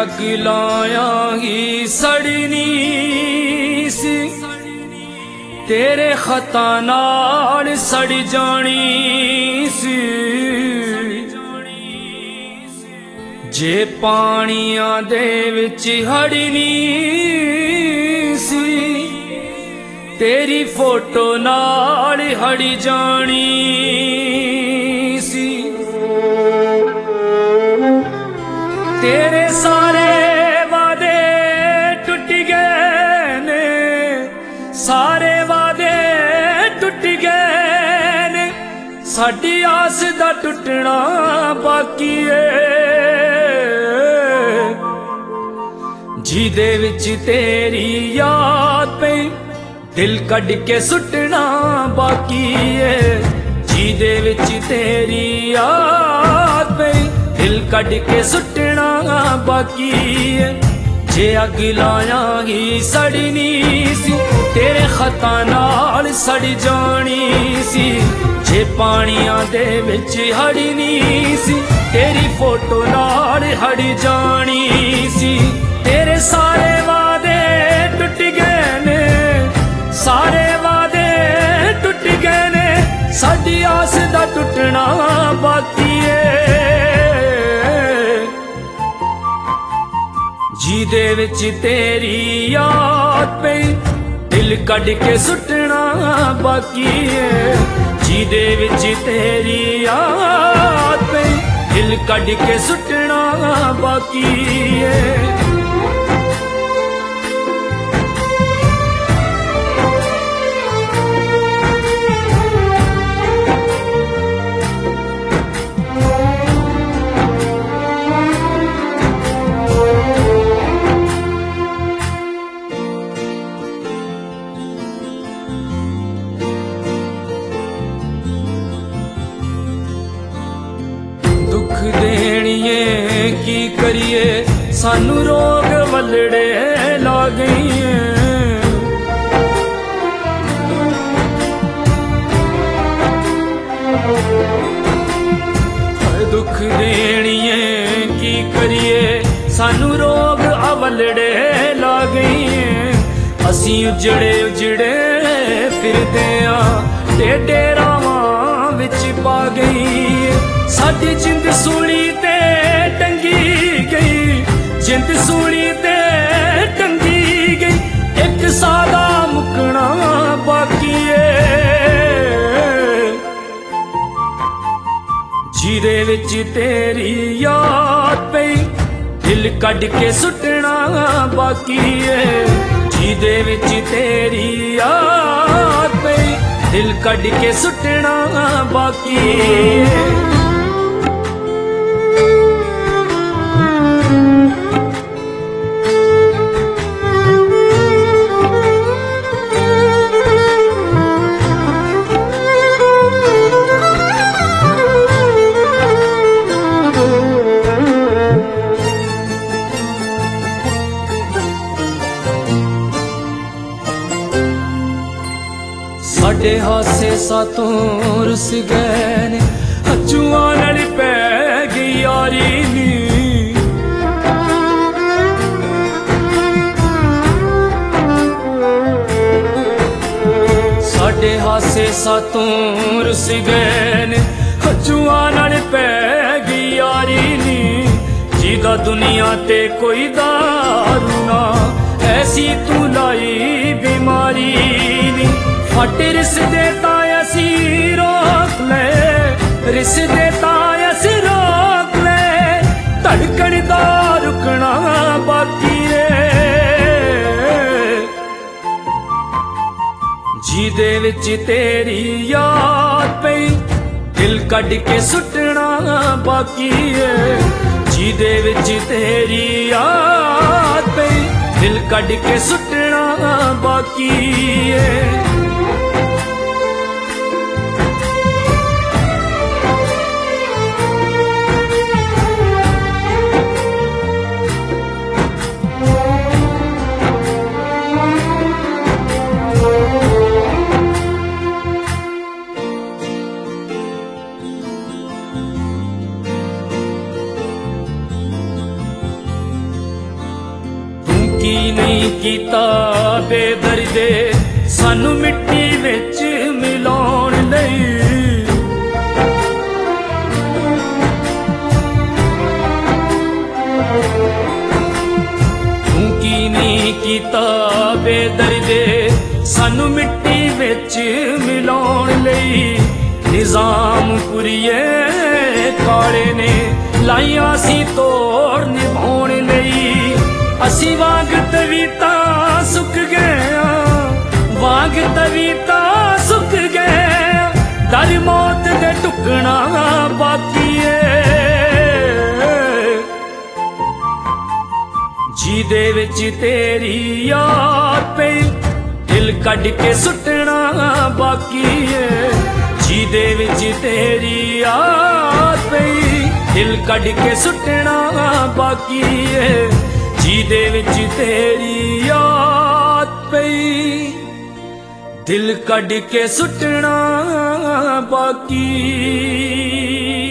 अग लायांगी सड़नी सी तेरे खता नाल सड़ जानी सी। जे पानियां दे विच हड़नी सी तेरी फोटो नाल हड़ जानी सी। तेरे सारे वादे टुट गए ने, सारे वादे टुट गए ने, साडी आस दा टुटना बाकी है। जिदे विच तेरी याद पे दिल कढ़ के सुटना बाकी है। जिदे विच तेरी याद पे दिल कढ़ के सुटना बाकी है। जे अग लायांगी सड़नी सी तेरे खता नाल सड़ जानी सी। जे पानियां दे विच हड़नी सी तेरी फोटो नाल हड़ जानी सी। तेरे सारे वादे टुट गए ने, सारे वादे टुट गए ने, साडी आस दा टुटना बाकी है। जिदे विच तेरी याद पे दिल कढ़ के सुटना बाकी है। जिदे विच तेरी याद पे दिल कढ़ के सुटना बाकी है। दुख देनिए की करिए सानू रोग वलड़े ला गई है। दुख देनिए की करिए सानू रोग अवलड़े ला गई है। असी उजड़े उजड़े फिरदे आ टेढ़े रावां विच पा गई है। साडी जिंद सूली ते टंगी गई, जिंद सूली ते टंगी गई, एक सादा मुकना बाकी है। जिदे विच तेरी याद पे दिल कढ़ के सुटना बाकी है। जिदे विच तेरी याद पे दिल कढ़ के सुटना बाकी है। साडे हासे सातों रुस गए ने, हंझुआं नाल पै गई यारी नी। साडे हासे सातों रुस गए ने, हंझुआं नाल पै गई यारी नी। जिदा दुनिया ते कोई दारू ना, ऐसी तू लाई बीमारी नी। फट रिसदे तां असी रोक ले, रिसदे तां असी रोक ले, धड़कन दा रुकना बाकी है। जिदे विच तेरी याद पे दिल कढ़ के सुटना बाकी है। जिदे विच तेरी याद पे दिल कढ़ के सुटना बाकी है। ਬੇਦਰਦੇ ਸਾਨੂੰ ਮਿੱਟੀ ਵਿੱਚ ਮਿਲਾਉਣ ਲਈ। ਤੂੰ ਕੀ ਨਹੀਂ ਕੀਤਾ ਬੇਦਰਦੇ ਸਾਨੂੰ ਮਿੱਟੀ ਵਿੱਚ ਮਿਲਾਉਣ ਲਈ। ਨਿਜ਼ਾਮਪੁਰੀਏ ਕਾਲੇ ਨੇ ਲਾਈਆਂ ਸੀ ਤੋੜ ਨਿਭਾਉਣ ਲਈ। ਅਸੀਂ ਵਾਂਗ ਤਵੀਤਾ ਸੁੱਕ ਗਏ ਆਂ, ਵਾਂਗ ਤਵੀਤਾ ਸੁੱਕ ਗਏ ਆਂ, ਦਰ ਮੌਤ ਦੇ ਢੁਕਣਾ ਬਾਕੀ ਏ। ਜਿਹਦੇ ਵਿੱਚ ਤੇਰੀ ਯਾਦ ਪਈ ਦਿਲ ਕੱਢ ਕੇ ਸੁੱਟਣਾ ਬਾਕੀ ਏ। ਜਿਹਦੇ ਵਿੱਚ ਤੇਰੀ ਯਾਦ ਪਈ ਦਿਲ ਕੱਢ ਕੇ ਸੁੱਟਣਾ ਬਾਕੀ ਏ। ਜਿਹਦੇ ਵਿੱਚ ਤੇਰੀ ਯਾਦ ਪਈ ਦਿਲ ਕੱਢ ਕੇ ਸੁੱਟਣਾ ਬਾਕੀ।